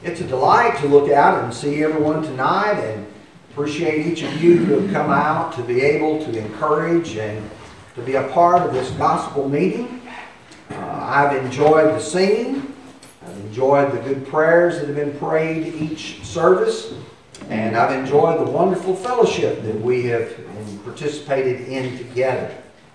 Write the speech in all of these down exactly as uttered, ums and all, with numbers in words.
It's a delight to look out and see everyone tonight, and appreciate each of you who have come out to be able to encourage and to be a part of this gospel meeting. Uh, I've enjoyed the singing. I've enjoyed the good prayers that have been prayed each service. And I've enjoyed the wonderful fellowship that we have participated in together.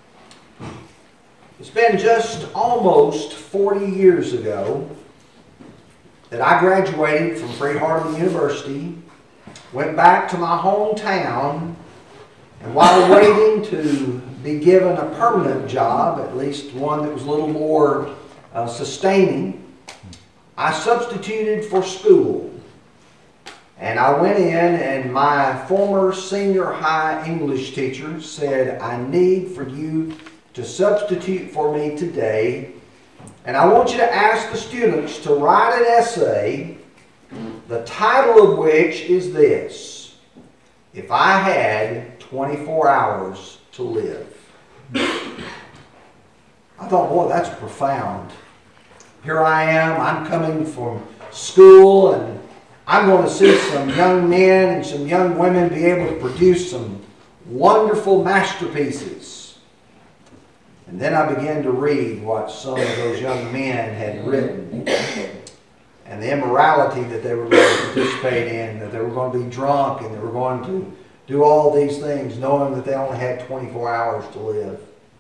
It's been just almost forty years ago that I graduated from Freed-Hardeman University, went back to my hometown, and while waiting to be given a permanent job, at least one that was a little more uh, sustaining, I substituted for school. And I went in, and my former senior high English teacher said, "I need for you to substitute for me today. And I want you to ask the students to write an essay, the title of which is this: If I Had twenty-four hours to Live." I thought, boy, that's profound. Here I am, I'm coming from school, and I'm going to see some young men and some young women be able to produce some wonderful masterpieces. And then I began to read what some of those young men had written, and the immorality that they were going to participate in, that they were going to be drunk, and they were going to do all these things knowing that they only had twenty-four hours to live.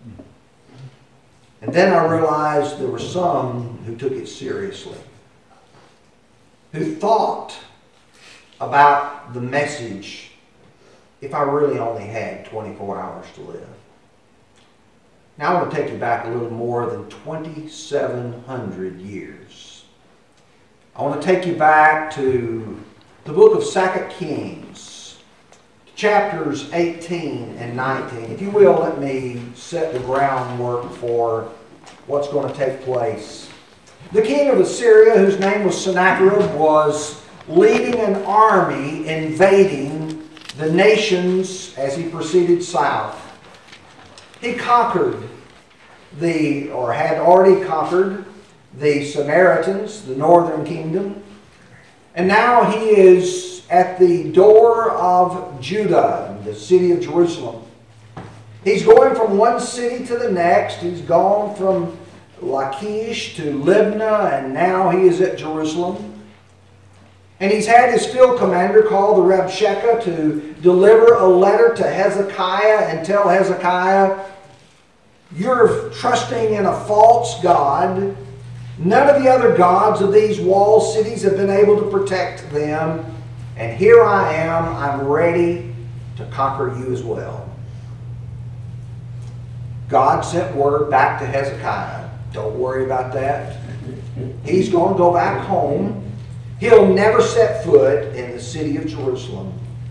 And then I realized there were some who took it seriously, who thought about the message, if I really only had twenty-four hours to live. Now I want to take you back a little more than twenty-seven hundred years. I want to take you back to the book of Second Kings, chapters eighteen and nineteen. If you will, let me set the groundwork for what's going to take place. The king of Assyria, whose name was Sennacherib, was leading an army invading the nations as he proceeded south. He conquered the, or had already conquered the Samaritans, the northern kingdom. And now he is at the door of Judah, the city of Jerusalem. He's going from one city to the next. He's gone from Lachish to Libnah, and now he is at Jerusalem. And he's had his field commander called the Rabshakeh to deliver a letter to Hezekiah and tell Hezekiah, "You're trusting in a false god. None of the other gods of these walled cities have been able to protect them. And here I am, I'm ready to conquer you as well." God sent word back to Hezekiah, "Don't worry about that. He's going to go back home. He'll never set foot in the city of Jerusalem."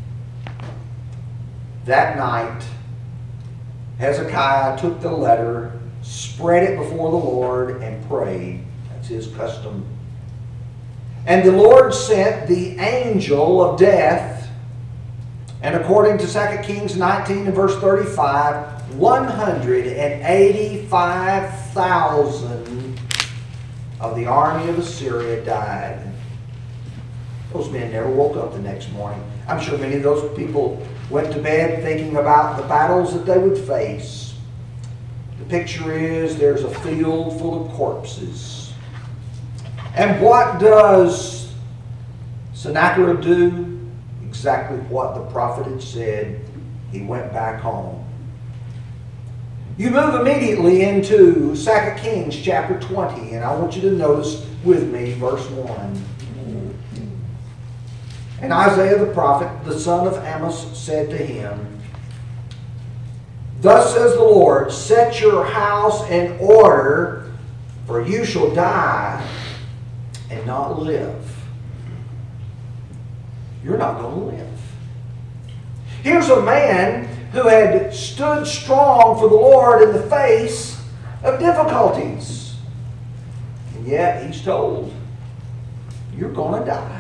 That night, Hezekiah took the letter, spread it before the Lord, and prayed. That's his custom. And the Lord sent the angel of death, and according to Second Kings nineteen and verse thirty-five, one hundred eighty-five thousand of the army of Assyria died. Those men never woke up the next morning. I'm sure many of those people went to bed thinking about the battles that they would face. The picture is there's a field full of corpses. And what does Sennacherib do? Exactly what the prophet had said. He went back home. You move immediately into Second Kings chapter twenty, and I want you to notice with me verse one. "And Isaiah the prophet, the son of Amos, said to him, Thus says the Lord, set your house in order, for you shall die and not live." You're not going to live. Here's a man who had stood strong for the Lord in the face of difficulties. And yet he's told, you're going to die.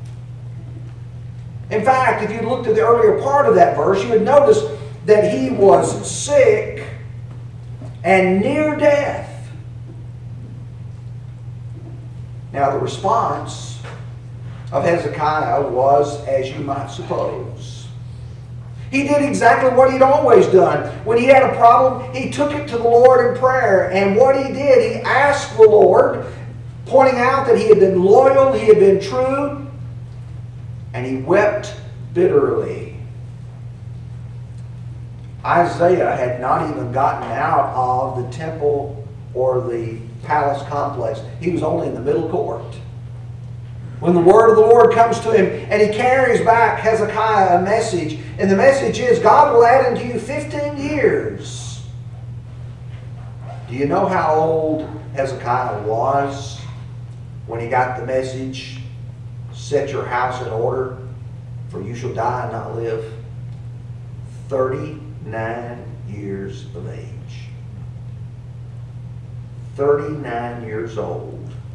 In fact, if you looked at the earlier part of that verse, you would notice that he was sick and near death. Now the response of Hezekiah was, as you might suppose. He did exactly what he'd always done. When he had a problem, he took it to the Lord in prayer. And what he did, he asked the Lord, pointing out that he had been loyal, he had been true, and he wept bitterly. Isaiah had not even gotten out of the temple or the palace complex. He was only in the middle court. When the word of the Lord comes to him and he carries back Hezekiah a message, and the message is, God will add unto you fifteen years. Do you know how old Hezekiah was when he got the message, set your house in order, for you shall die and not live? thirty-nine years of age. thirty-nine years old.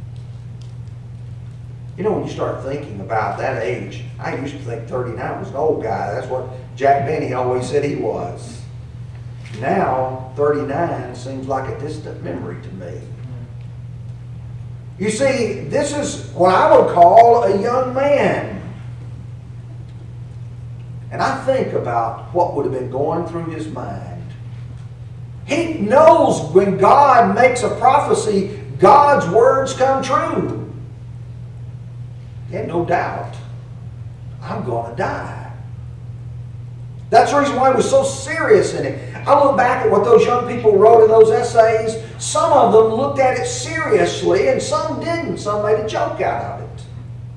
You know, when you start thinking about that age, I used to think thirty-nine was an old guy. That's what Jack Benny always said he was. Now, thirty-nine seems like a distant memory to me. You see, this is what I would call a young man. And I think about what would have been going through his mind. He knows when God makes a prophecy, God's words come true. He had no doubt, I'm going to die. That's the reason why he was so serious in it. I look back at what those young people wrote in those essays. Some of them looked at it seriously and some didn't. Some made a joke out of it.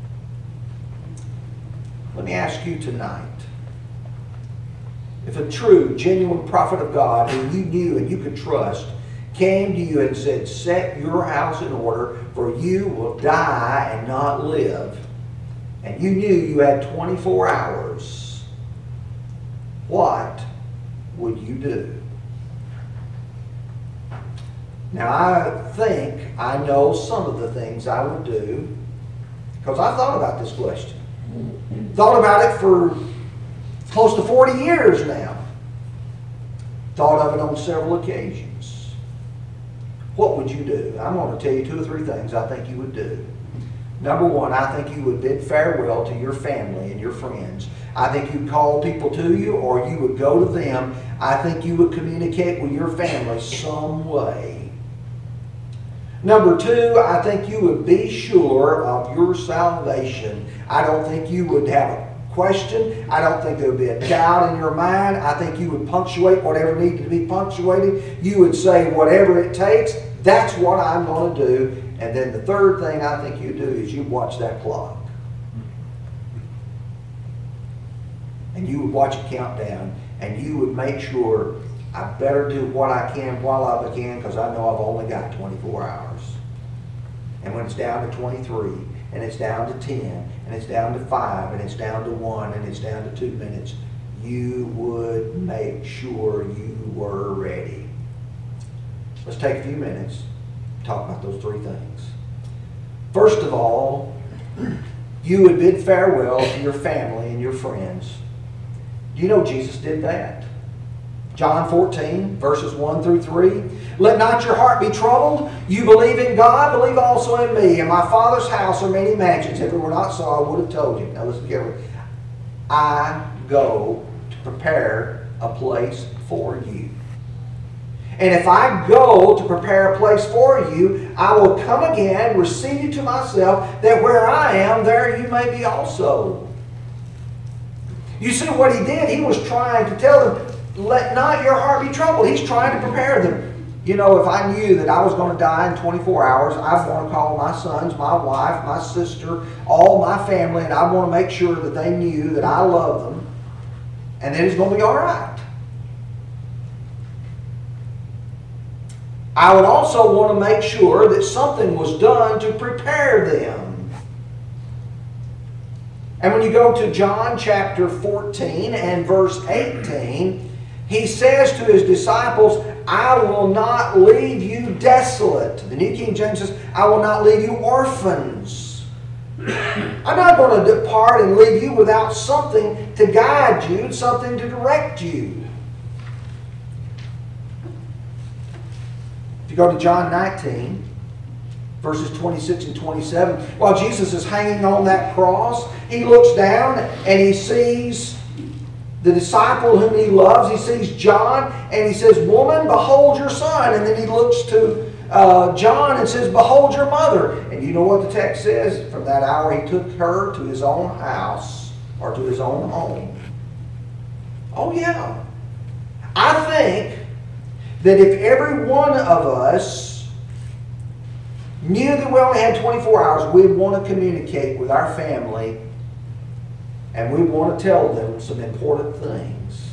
Let me ask you tonight. If a true, genuine prophet of God who you knew and you could trust came to you and said, set your house in order, for you will die and not live, and you knew you had twenty-four hours, what would you do? Now, I think I know some of the things I would do, because I've thought about this question. Thought about it for close to forty years now. Thought of it on several occasions. What would you do? I'm going to tell you two or three things I think you would do. Number one, I think you would bid farewell to your family and your friends. I think you'd call people to you, or you would go to them. I think you would communicate with your family some way. Number two, I think you would be sure of your salvation. I don't think you would have a question. I don't think there would be a doubt in your mind. I think you would punctuate whatever needed to be punctuated. You would say whatever it takes, that's what I'm going to do. And then the third thing I think you do is you watch that clock. And you would watch it count down, and you would make sure I better do what I can while I can, because I know I've only got twenty-four hours. And when it's down to twenty-three, and it's down to ten, and it's down to five, and it's down to one, and it's down to two minutes, you would make sure you were ready. Let's take a few minutes and talk about those three things. First of all, you would bid farewell to your family and your friends. Do you know Jesus did that? John fourteen, verses one through three. Let not your heart be troubled. You believe in God, believe also in me. In my Father's house are many mansions. If it were not so, I would have told you. Now listen carefully. I go to prepare a place for you. And if I go to prepare a place for you, I will come again, receive you to myself, that where I am, there you may be also. You see what he did? He was trying to tell them, let not your heart be troubled. He's trying to prepare them. You know, if I knew that I was going to die in twenty-four hours, I'd want to call my sons, my wife, my sister, all my family, and I want to make sure that they knew that I love them, and that it's going to be all right. I would also want to make sure that something was done to prepare them. And when you go to John chapter fourteen and verse eighteen, he says to his disciples, I will not leave you desolate. The New King James says, I will not leave you orphans. I'm not going to depart and leave you without something to guide you, something to direct you. If you go to John nineteen, verses twenty-six and twenty-seven. While Jesus is hanging on that cross, he looks down and he sees the disciple whom he loves. He sees John and he says, "Woman, behold your son." And then he looks to uh, John and says, "Behold your mother." And you know what the text says? From that hour he took her to his own house, or to his own home. Oh yeah. I think that if every one of us knew that we only had twenty-four hours, we'd want to communicate with our family and we want to tell them some important things.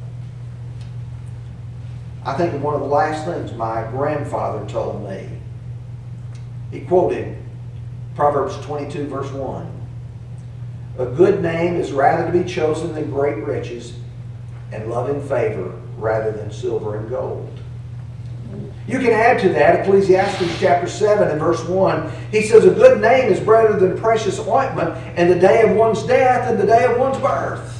I think of one of the last things my grandfather told me. He quoted Proverbs twenty-two, verse one. "A good name is rather to be chosen than great riches, and love and favor rather than silver and gold." You can add to that Ecclesiastes chapter seven and verse one. He says, "A good name is better than precious ointment, and the day of one's death and the day of one's birth."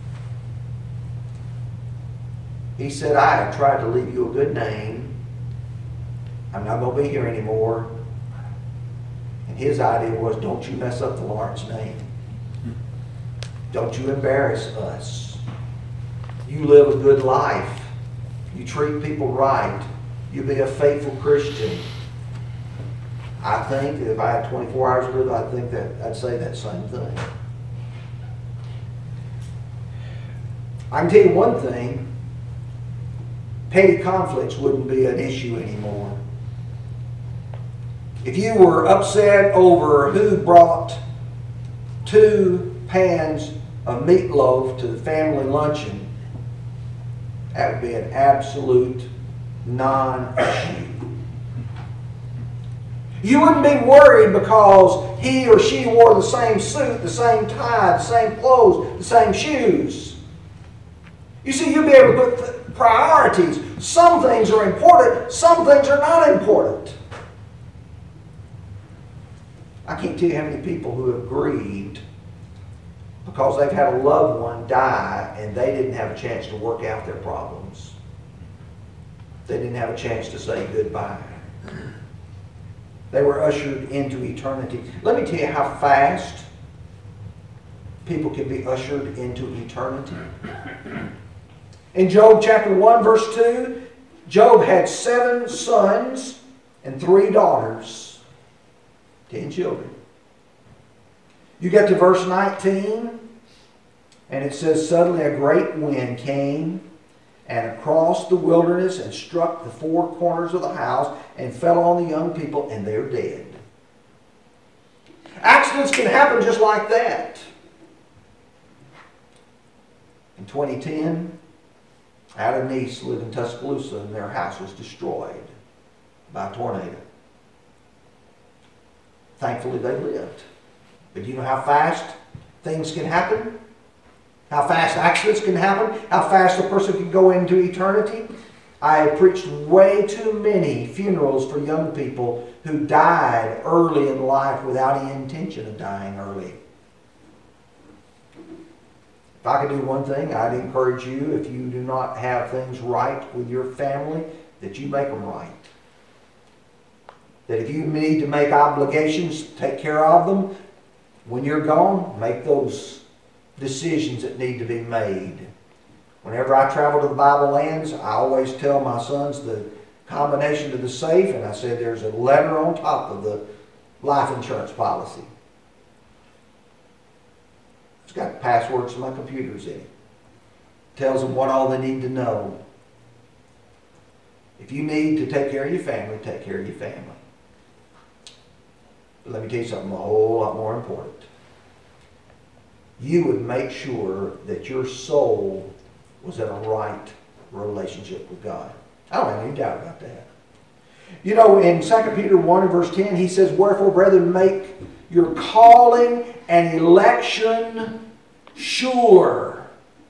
He said, "I have tried to leave you a good name. I'm not going to be here anymore." And his idea was, don't you mess up the Lord's name. Don't you embarrass us. You live a good life. You treat people right. You be a faithful Christian. I think that if I had twenty-four hours to live, I think that I'd say that same thing. I can tell you one thing. Petty conflicts wouldn't be an issue anymore. If you were upset over who brought two pans of meatloaf to the family luncheon, that would be an absolute non-issue. You wouldn't be worried because he or she wore the same suit, the same tie, the same clothes, the same shoes. You see, you'll be able to put priorities. Some things are important, some things are not important. I can't tell you how many people who have grieved because they've had a loved one die and they didn't have a chance to work out their problems. They didn't have a chance to say goodbye. They were ushered into eternity. Let me tell you how fast people can be ushered into eternity. In Job chapter one, verse two, Job had seven sons and three daughters. Ten children. You get to verse nineteen, and it says, "Suddenly a great wind came and across the wilderness and struck the four corners of the house and fell on the young people, and they're dead." Accidents can happen just like that. In twenty ten, Adam and Eve lived in Tuscaloosa, and their house was destroyed by a tornado. Thankfully, they lived. But do you know how fast things can happen? How fast accidents can happen? How fast a person can go into eternity? I have preached way too many funerals for young people who died early in life without any intention of dying early. If I could do one thing, I'd encourage you, if you do not have things right with your family, that you make them right. That if you need to make obligations, take care of them. When you're gone, make those decisions that need to be made. Whenever I travel to the Bible lands, I always tell my sons the combination to the safe, and I said there's a letter on top of the life insurance policy. It's got passwords to my computers in it. Tells them what all they need to know. If you need to take care of your family, take care of your family. But let me tell you something a whole lot more important. You would make sure that your soul was in a right relationship with God. I don't have any doubt about that. You know, in Second Peter one and verse ten, he says, "Wherefore, brethren, make your calling and election sure."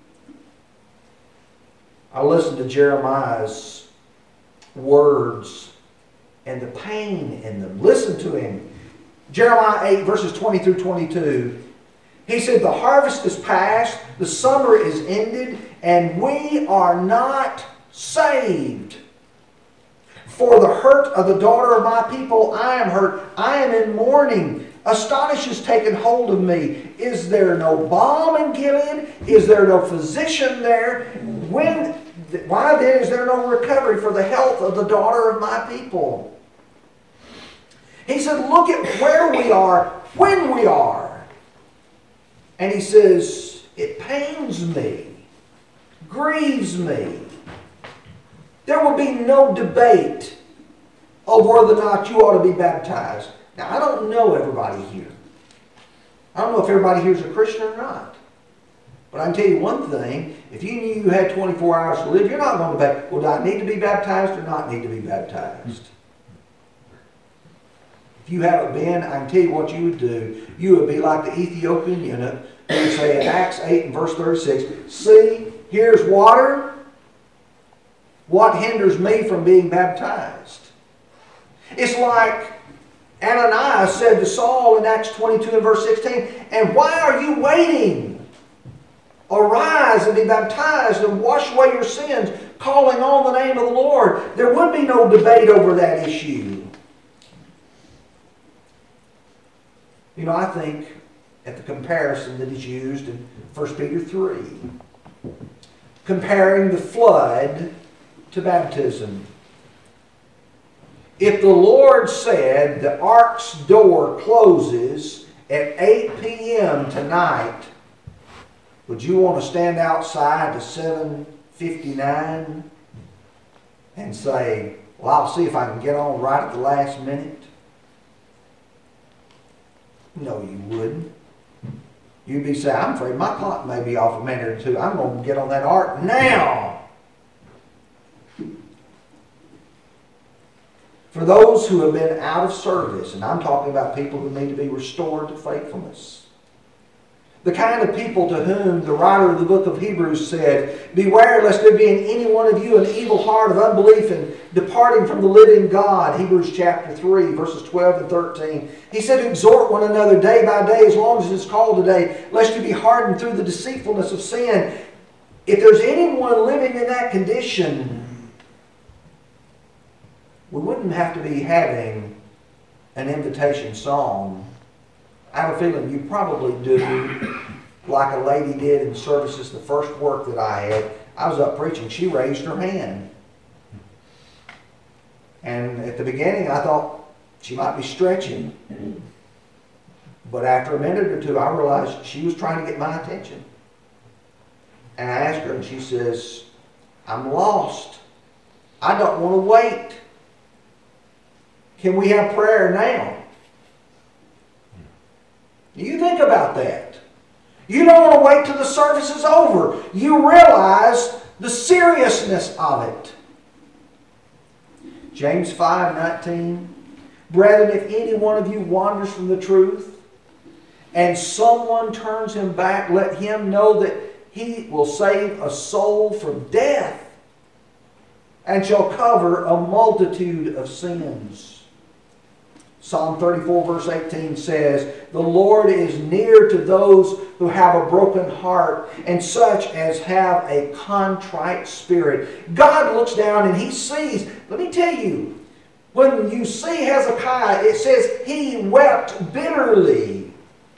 I listened to Jeremiah's words and the pain in them. Listen to him. Jeremiah eight, verses twenty through twenty-two. He said, "The harvest is past, the summer is ended, and we are not saved. For the hurt of the daughter of my people, I am hurt. I am in mourning. Astonish has taken hold of me. Is there no balm in Gilead? Is there no physician there? When, why then is there no recovery for the health of the daughter of my people? He said, look at where we are, when we are. And he says, it pains me, grieves me. There will be no debate of whether or not you ought to be baptized. Now, I don't know everybody here. I don't know if everybody here is a Christian or not. But I can tell you one thing. If you knew you had twenty-four hours to live, you're not going to debate, well, do I need to be baptized or not need to be baptized? If you haven't been, I can tell you what you would do. You would be like the Ethiopian eunuch who would say in Acts eight and verse thirty-six, see, here's water. What hinders me from being baptized? It's like Ananias said to Saul in Acts twenty-two and verse sixteen, and why are you waiting? Arise and be baptized and wash away your sins, calling on the name of the Lord. There would be no debate over that issue. You know, I think at the comparison that is used in First Peter three, comparing the flood to baptism. If the Lord said the ark's door closes at eight p.m. tonight, would you want to stand outside to seven fifty-nine and say, well, I'll see if I can get on right at the last minute? No, you wouldn't. You'd be saying, I'm afraid my clock may be off a minute or two. I'm going to get on that ark now. For those who have been out of service, and I'm talking about people who need to be restored to faithfulness, the kind of people to whom the writer of the book of Hebrews said, beware lest there be in any one of you an evil heart of unbelief and departing from the living God. Hebrews chapter three, verses twelve and thirteen. He said, exhort one another day by day as long as it is called today, lest you be hardened through the deceitfulness of sin. If there's anyone living in that condition, we wouldn't have to be having an invitation song. I have a feeling you probably do, like a lady did in services, the first work that I had. I was up preaching. She raised her hand. And at the beginning, I thought she might be stretching. But after a minute or two, I realized she was trying to get my attention. And I asked her, and she says, I'm lost. I don't want to wait. Can we have prayer now? You think about that. You don't want to wait till the service is over. You realize the seriousness of it. James five nineteen. Brethren, if any one of you wanders from the truth, and someone turns him back, let him know that he will save a soul from death, and shall cover a multitude of sins. Psalm thirty-four verse eighteen says, the Lord is near to those who have a broken heart and such as have a contrite spirit. God looks down and He sees. Let me tell you, when you see Hezekiah, it says he wept bitterly.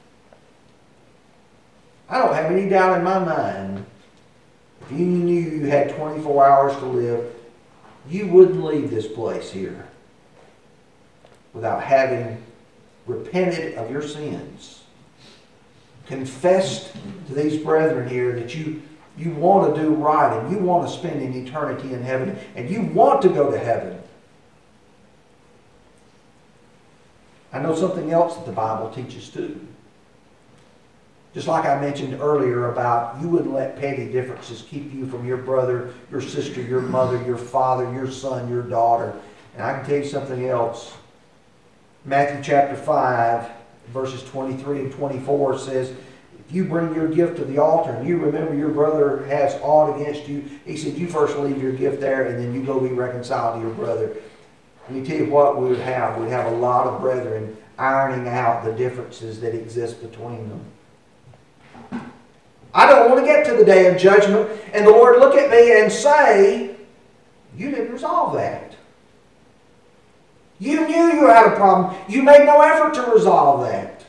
I don't have any doubt in my mind, if you knew you had twenty-four hours to live, you wouldn't leave this place here without having repented of your sins, confessed to these brethren here that you, you want to do right and you want to spend an eternity in heaven and you want to go to heaven. I know something else that the Bible teaches too. Just like I mentioned earlier about you wouldn't let petty differences keep you from your brother, your sister, your mother, your father, your son, your daughter. And I can tell you something else. Matthew chapter five, verses twenty-three and twenty-four says, if you bring your gift to the altar and you remember your brother has aught against you, he said, you first leave your gift there and then you go be reconciled to your brother. Let me tell you what we would have. We'd have a lot of brethren ironing out the differences that exist between them. I don't want to get to the day of judgment and the Lord look at me and say, you didn't resolve that. You knew you had a problem. You made no effort to resolve that.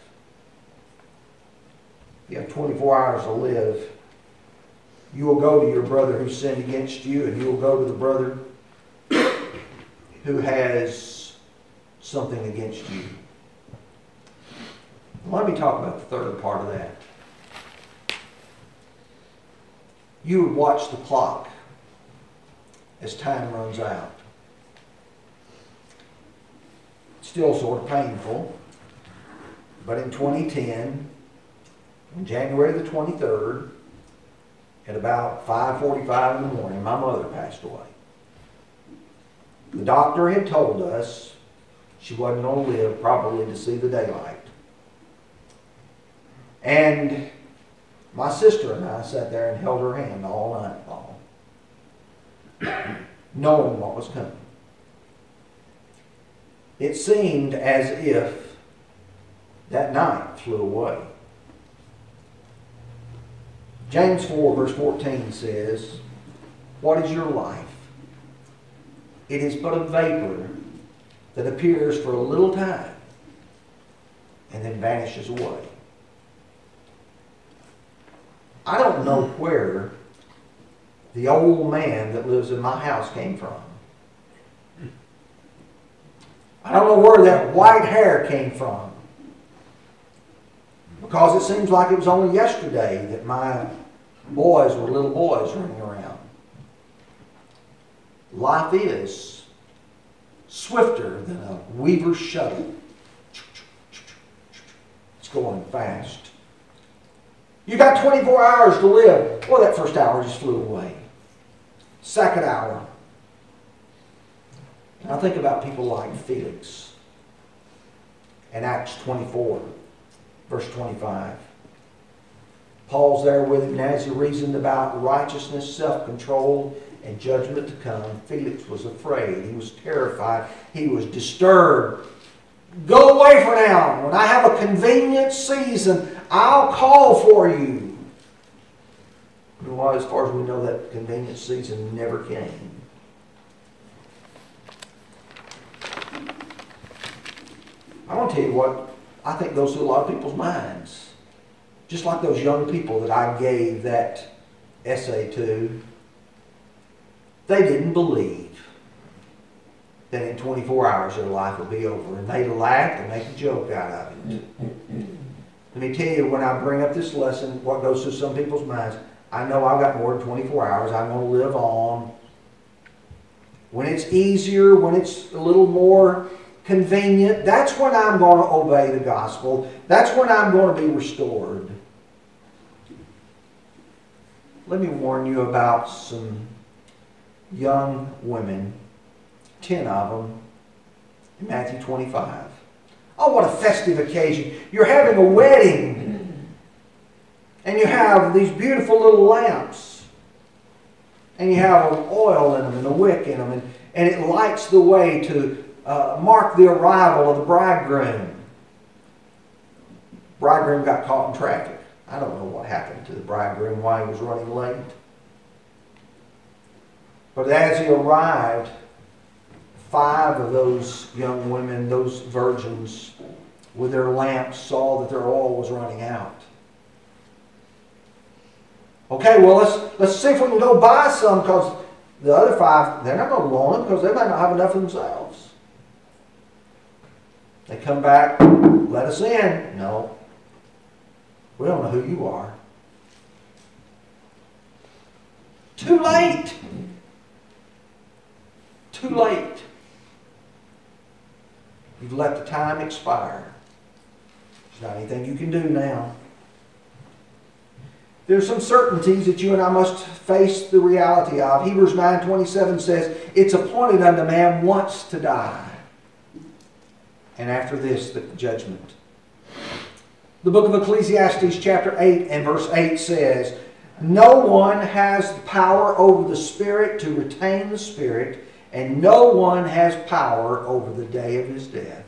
You have twenty-four hours to live. You will go to your brother who sinned against you, and you will go to the brother who has something against you. Let me talk about the third part of that. You would watch the clock as time runs out. Still sort of painful, but in twenty ten, on January the twenty-third, at about five forty-five in the morning, my mother passed away. The doctor had told us she wasn't going to live probably to see the daylight. And my sister and I sat there and held her hand all night long, knowing what was coming. It seemed as if that night flew away. James four verse fourteen says, "What is your life? It is but a vapor that appears for a little time and then vanishes away." I don't know where the old man that lives in my house came from. I don't know where that white hair came from. Because it seems like it was only yesterday that my boys were little boys running around. Life is swifter than a weaver's shuttle. It's going fast. You got twenty-four hours to live. Well, that first hour just flew away. Second hour. And I think about people like Felix in Acts twenty-four, verse twenty-five. Paul's there with him, and as he reasoned about righteousness, self-control, and judgment to come, Felix was afraid. He was terrified. He was disturbed. Go away for now. When I have a convenient season, I'll call for you. Well, as far as we know, that convenient season never came. I want to tell you what I think goes through a lot of people's minds. Just like those young people that I gave that essay to, they didn't believe that in twenty-four hours their life would be over. And they laughed and make a joke out of it. Let me tell you, when I bring up this lesson, what goes through some people's minds, I know I've got more than twenty-four hours. I'm going to live on. When it's easier, when it's a little more convenient, that's when I'm going to obey the gospel. That's when I'm going to be restored. Let me warn you about some young women, ten of them, in Matthew twenty-five. Oh, what a festive occasion. You're having a wedding. And you have these beautiful little lamps. And you have oil in them and a wick in them. And, and it lights the way to uh, mark the arrival of the bridegroom. Bridegroom got caught in traffic. I don't know what happened to the bridegroom, why he was running late. But as he arrived, five of those young women, those virgins, with their lamps, saw that their oil was running out. Okay, well, let's let's see if we can go buy some, because the other five, they're not going to loan them because they might not have enough of themselves. They come back, let us in. No. We don't know who you are. Too late. Too late. You've let the time expire. There's not anything you can do now. There's some certainties that you and I must face the reality of. Hebrews nine twenty-seven says, "It's appointed unto man once to die, and after this the judgment." The book of Ecclesiastes chapter eight and verse eight says, "No one has power over the spirit to retain the spirit, and no one has power over the day of his death."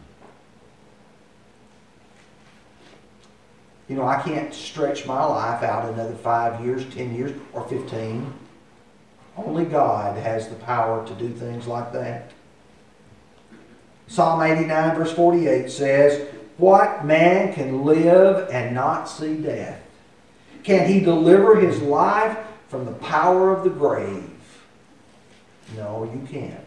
You know, I can't stretch my life out another five years, ten years, or fifteen. Only God has the power to do things like that. Psalm eighty-nine verse forty-eight says, "What man can live and not see death? Can he deliver his life from the power of the grave?" No, you can't.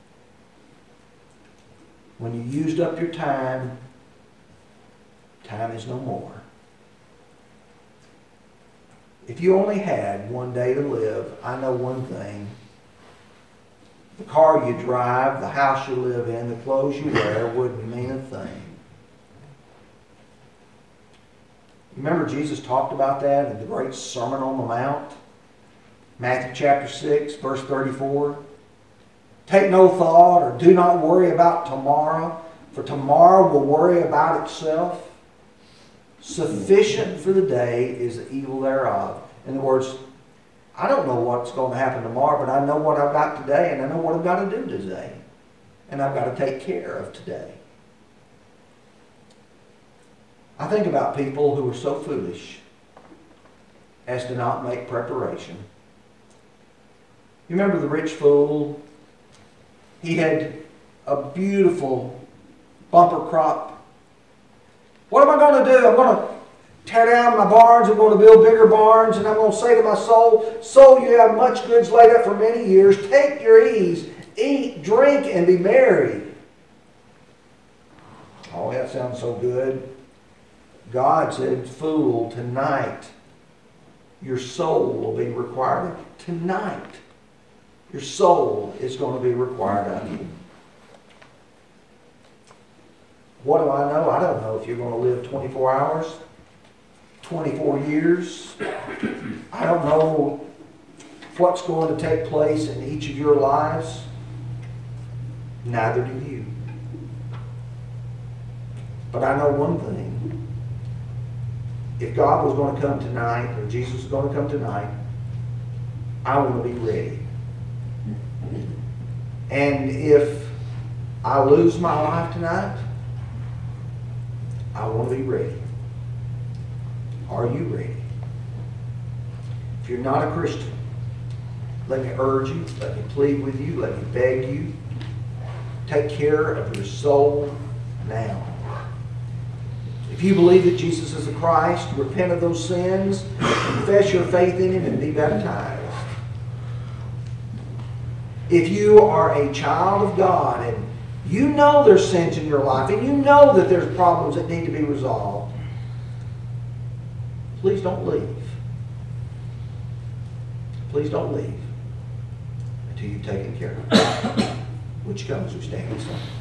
When you used up your time, time is no more. If you only had one day to live, I know one thing. The car you drive, the house you live in, the clothes you wear wouldn't mean a thing. Remember Jesus talked about that in the great Sermon on the Mount? Matthew chapter six, verse thirty-four. "Take no thought or do not worry about tomorrow, for tomorrow will worry about itself. Sufficient for the day is the evil thereof." In other words, I don't know what's going to happen tomorrow, but I know what I've got today, and I know what I've got to do today. And I've got to take care of today. I think about people who are so foolish as to not make preparation. You remember the rich fool? He had a beautiful bumper crop. What am I going to do? I'm going to tear down my barns. I'm going to build bigger barns. And I'm going to say to my soul, "Soul, you have much goods laid up for many years. Take your ease. Eat, drink, and be merry." Oh, that sounds so good. God said, "Fool, tonight your soul will be required." Tonight, your soul is going to be required of you. What do I know? I don't know if you're going to live twenty-four hours, twenty-four years. I don't know what's going to take place in each of your lives. Neither do you. But I know one thing. If God was going to come tonight, or Jesus was going to come tonight, I want to be ready. And if I lose my life tonight, I want to be ready. Are you ready? If you're not a Christian, let me urge you, let me plead with you, let me beg you, take care of your soul now. If you believe that Jesus is the Christ, repent of those sins, confess your faith in Him, and be baptized. If you are a child of God and you know there's sins in your life and you know that there's problems that need to be resolved, please don't leave. Please don't leave until you've taken care of it. Which comes, we stand and sing.